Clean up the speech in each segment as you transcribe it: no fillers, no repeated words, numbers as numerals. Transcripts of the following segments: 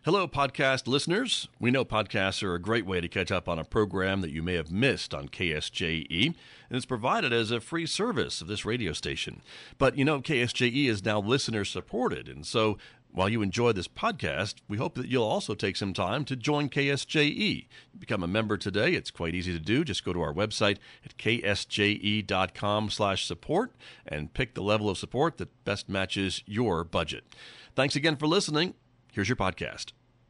Hello, podcast listeners. We know podcasts are a great way to catch up on a program that you may have missed on KSJE, and it's provided as a free service of this radio station. But you know, KSJE is now listener supported, and so while you enjoy this podcast, we hope that you'll also take some time to join KSJE. Become a member today. It's quite easy to do. Just go to our website at ksje.com/support and pick the level of support that best matches your budget. Thanks again for listening. Here's your podcast.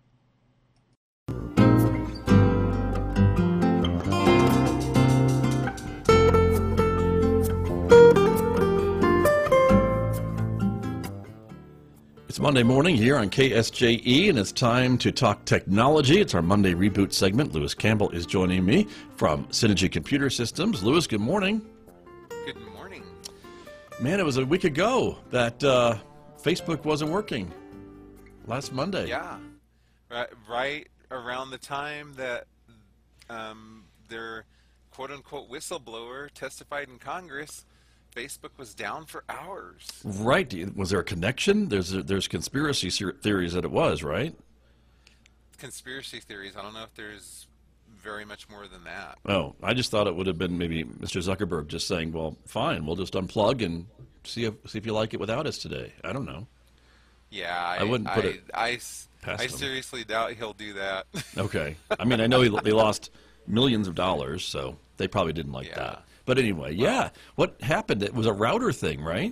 It's Monday morning here on KSJE, and it's time to talk technology. It's our Monday Reboot segment. Lewis Campbell is joining me from Synergy Computer Systems. Lewis, good morning. Good morning. Man, it was a week ago that Facebook wasn't working. Last Monday. Yeah, right around the time that their quote-unquote whistleblower testified in Congress, Facebook was down for hours. Right. Was there a connection? There's conspiracy theories that it was, right? Conspiracy theories. I don't know if there's very much more than that. Oh, I just thought it would have been maybe Mr. Zuckerberg just saying, well, fine, we'll just unplug and see if you like it without us today. I don't know. Yeah, I wouldn't put it I past him. seriously doubt he'll do that. Okay. I mean, I know they lost millions of dollars, so they probably didn't like that. But anyway, yeah. What happened? It was a router thing, right?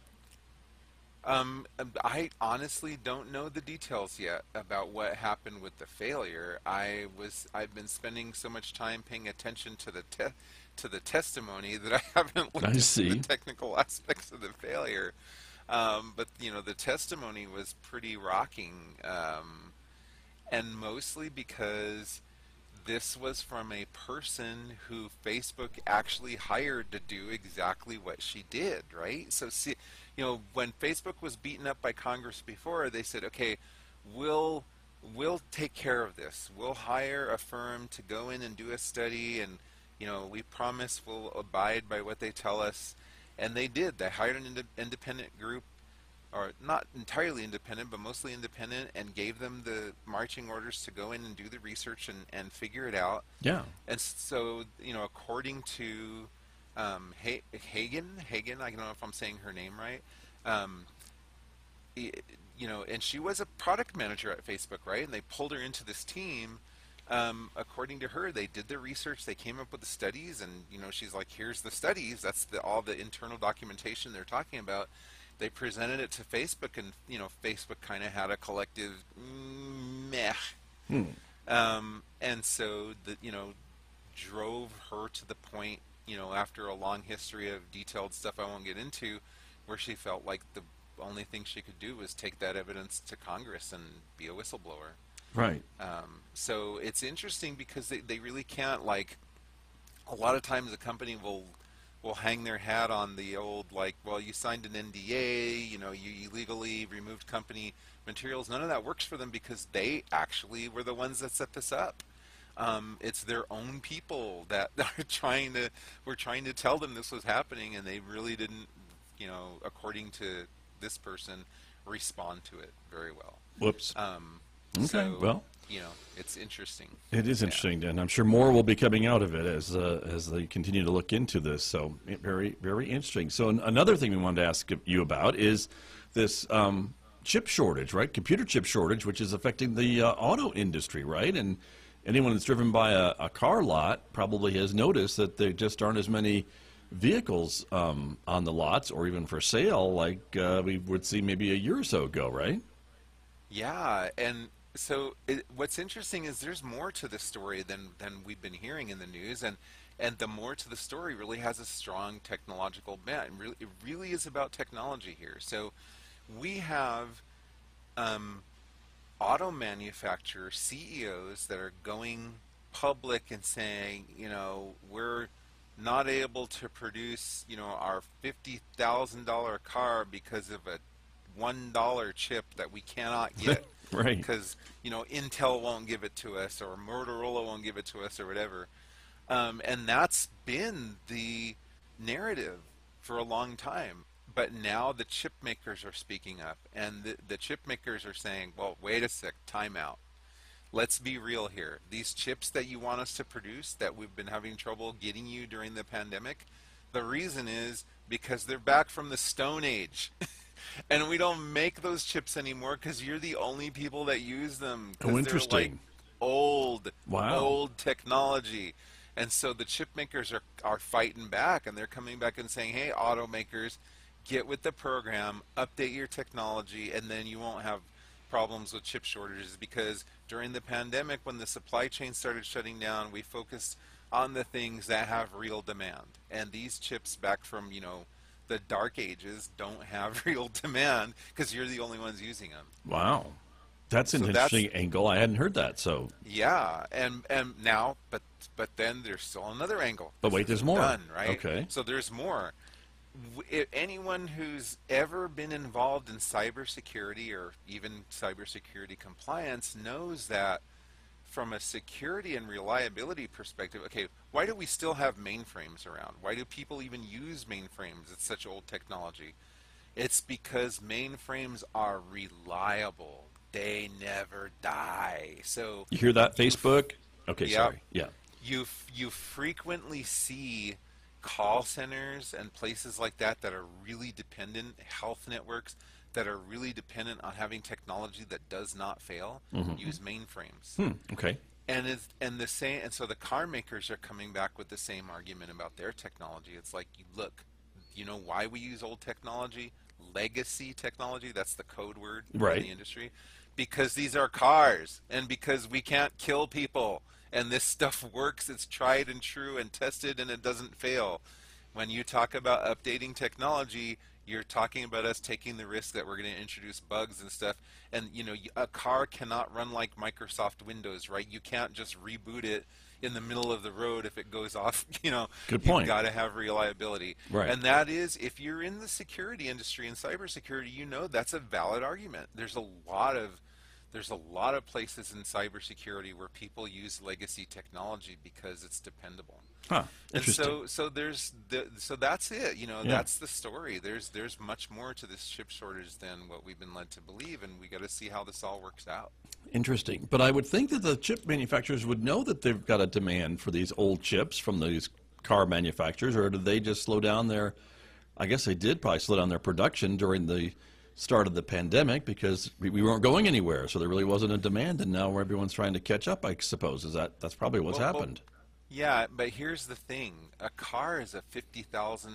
I honestly don't know the details yet about what happened with the failure. I've been spending so much time paying attention to the testimony that I haven't looked at the technical aspects of the failure. But you know, the testimony was pretty rocking, and mostly because this was from a person who Facebook actually hired to do exactly what she did, right? So, see, you know, when Facebook was beaten up by Congress before, they said, okay, we'll take care of this. We'll hire a firm to go in and do a study, and you know, we promise we'll abide by what they tell us. And they did. They hired an independent group, or not entirely independent, but mostly independent, and gave them the marching orders to go in and do the research and figure it out. Yeah. And so, you know, according to Hagen, I don't know if I'm saying her name right, you know, and she was a product manager at Facebook, right? And they pulled her into this team. According to her, they did their research, they came up with the studies, and you know, she's like, here's the studies, that's all the internal documentation they're talking about. They presented it to Facebook, and you know, Facebook kind of had a collective meh. And so that, you know, drove her to the point, you know, after a long history of detailed stuff I won't get into, where she felt like the only thing she could do was take that evidence to Congress and be a whistleblower. Right. So it's interesting because they really can't, like, a lot of times a company will hang their hat on the old, like, well, you signed an NDA, you know, you illegally removed company materials. None of that works for them because they actually were the ones that set this up. It's their own people that were trying to tell them this was happening, and they really didn't, you know, according to this person, respond to it very well. Whoops. Okay, so, well, you know, it's interesting. It is interesting, and I'm sure more will be coming out of it as they continue to look into this. So very, very interesting. So another thing we wanted to ask you about is this chip shortage, right? Computer chip shortage, which is affecting the auto industry, right? And anyone that's driven by a car lot probably has noticed that there just aren't as many vehicles on the lots or even for sale like we would see maybe a year or so ago, right? Yeah, and so what's interesting is there's more to the story than we've been hearing in the news, and the more to the story really has a strong technological bent. It really is about technology here. So we have auto manufacturer CEOs that are going public and saying, you know, we're not able to produce, you know, our $50,000 car because of a $1 chip that we cannot get. Right. Because, you know, Intel won't give it to us, or Motorola won't give it to us, or whatever. And that's been the narrative for a long time. But now the chip makers are speaking up, and the chip makers are saying, well, wait a sec, time out. Let's be real here. These chips that you want us to produce that we've been having trouble getting you during the pandemic, the reason is because they're back from the Stone Age. And we don't make those chips anymore because you're the only people that use them. Oh, interesting. They're like old, Wow. old technology. And so the chip makers are fighting back, and they're coming back and saying, hey, automakers, get with the program, update your technology, and then you won't have problems with chip shortages. Because during the pandemic, when the supply chain started shutting down, we focused on the things that have real demand. And these chips back from, the dark ages don't have real demand because you're the only ones using them. Wow. That's an So interesting angle. I hadn't heard that. So, Yeah, and now, but then there's still another angle. but This wait, there's isn't more. done, right? Okay. So there's more. Anyone who's ever been involved in cybersecurity or even cybersecurity compliance knows that from a security and reliability perspective, okay, why do we still have mainframes around? Why do people even use mainframes? It's such old technology. It's because mainframes are reliable. They never die. So You hear that, Facebook? Okay, Yep. sorry. Yeah. you frequently see call centers and places like that that are really dependent, health networks that are really dependent on having technology that does not fail, use mainframes. Okay. And so the car makers are coming back with the same argument about their technology. It's like, look, you know why we use old technology? Legacy technology, that's the code word Right. in the industry. Because these are cars, and because we can't kill people, and this stuff works, it's tried and true and tested, and it doesn't fail. When you talk about updating technology, you're talking about us taking the risk that we're going to introduce bugs and stuff. And a car cannot run like Microsoft Windows, right? You can't just reboot it in the middle of the road if it goes off. Good point. You've got to have reliability. Right. And that is, if you're in the security industry and cybersecurity, that's a valid argument. There's a lot of places in cybersecurity where people use legacy technology because it's dependable. Huh. And Interesting. so that's it. That's the story. There's much more to this chip shortage than what we've been led to believe, and we got to see how this all works out. Interesting. But I would think that the chip manufacturers would know that they've got a demand for these old chips from these car manufacturers, or did they just slow down their, I guess they did probably slow down their production during the start of the pandemic because we weren't going anywhere, so there really wasn't a demand, and now everyone's trying to catch up, I suppose. That's probably what's happened. Yeah, but here's the thing: a car is a 50,000,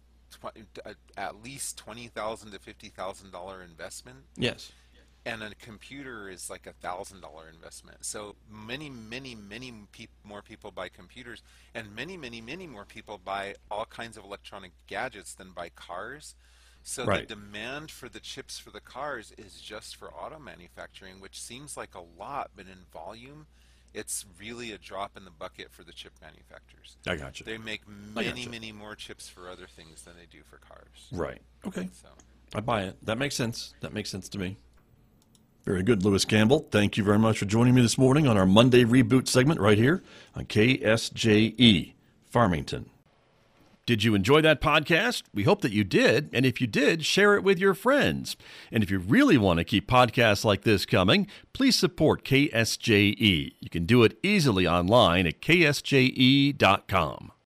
at least $20,000 to $50,000 investment, Yes. and a computer is like $1,000 investment. So many, many, many more people buy computers, and many, many, many more people buy all kinds of electronic gadgets than buy cars. So Right. the demand for the chips for the cars is just for auto manufacturing, which seems like a lot, but in volume, it's really a drop in the bucket for the chip manufacturers. I got you. They make I many, gotcha. many more chips for other things than they do for cars. Right. Okay. So, I buy it. That makes sense. That makes sense to me. Very good, Lewis Campbell. Thank you very much for joining me this morning on our Monday Reboot segment right here on KSJE, Farmington. Did you enjoy that podcast? We hope that you did. And if you did, share it with your friends. And if you really want to keep podcasts like this coming, please support KSJE. You can do it easily online at ksje.com.